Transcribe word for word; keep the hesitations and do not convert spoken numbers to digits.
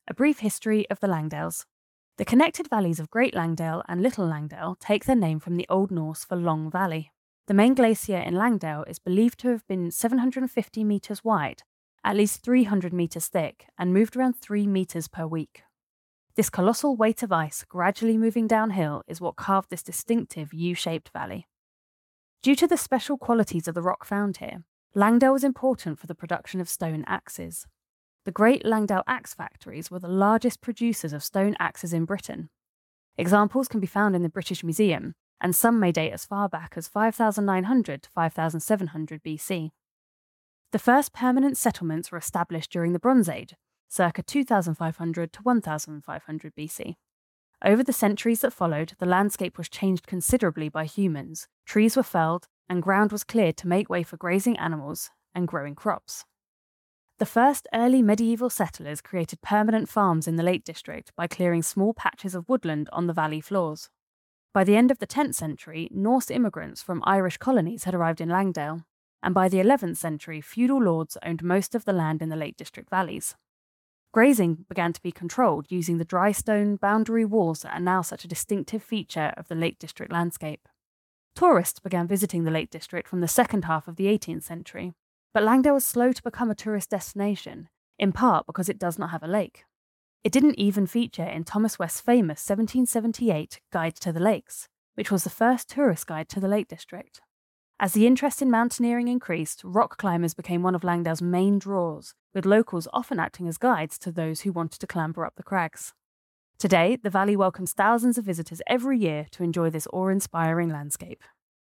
A brief history of the Langdales. The connected valleys of Great Langdale and Little Langdale take their name from the Old Norse for Long Valley. The main glacier in Langdale is believed to have been seven hundred fifty metres wide, at least three hundred metres thick, and moved around three metres per week. This colossal weight of ice gradually moving downhill is what carved this distinctive U-shaped valley. Due to the special qualities of the rock found here, Langdale was important for the production of stone axes. The Great Langdale Axe Factories were the largest producers of stone axes in Britain. Examples can be found in the British Museum, and some may date as far back as five thousand nine hundred to five thousand seven hundred B C. The first permanent settlements were established during the Bronze Age, circa two thousand five hundred to one thousand five hundred B C. Over the centuries that followed, the landscape was changed considerably by humans. Trees were felled, and ground was cleared to make way for grazing animals and growing crops. The first early medieval settlers created permanent farms in the Lake District by clearing small patches of woodland on the valley floors. By the end of the tenth century, Norse immigrants from Irish colonies had arrived in Langdale, and by the eleventh century, feudal lords owned most of the land in the Lake District valleys. Grazing began to be controlled using the dry stone boundary walls that are now such a distinctive feature of the Lake District landscape. Tourists began visiting the Lake District from the second half of the eighteenth century, but Langdale was slow to become a tourist destination, in part because it does not have a lake. It didn't even feature in Thomas West's famous seventeen seventy-eight Guide to the Lakes, which was the first tourist guide to the Lake District. As the interest in mountaineering increased, rock climbers became one of Langdale's main draws, with locals often acting as guides to those who wanted to clamber up the crags. Today, the valley welcomes thousands of visitors every year to enjoy this awe-inspiring landscape.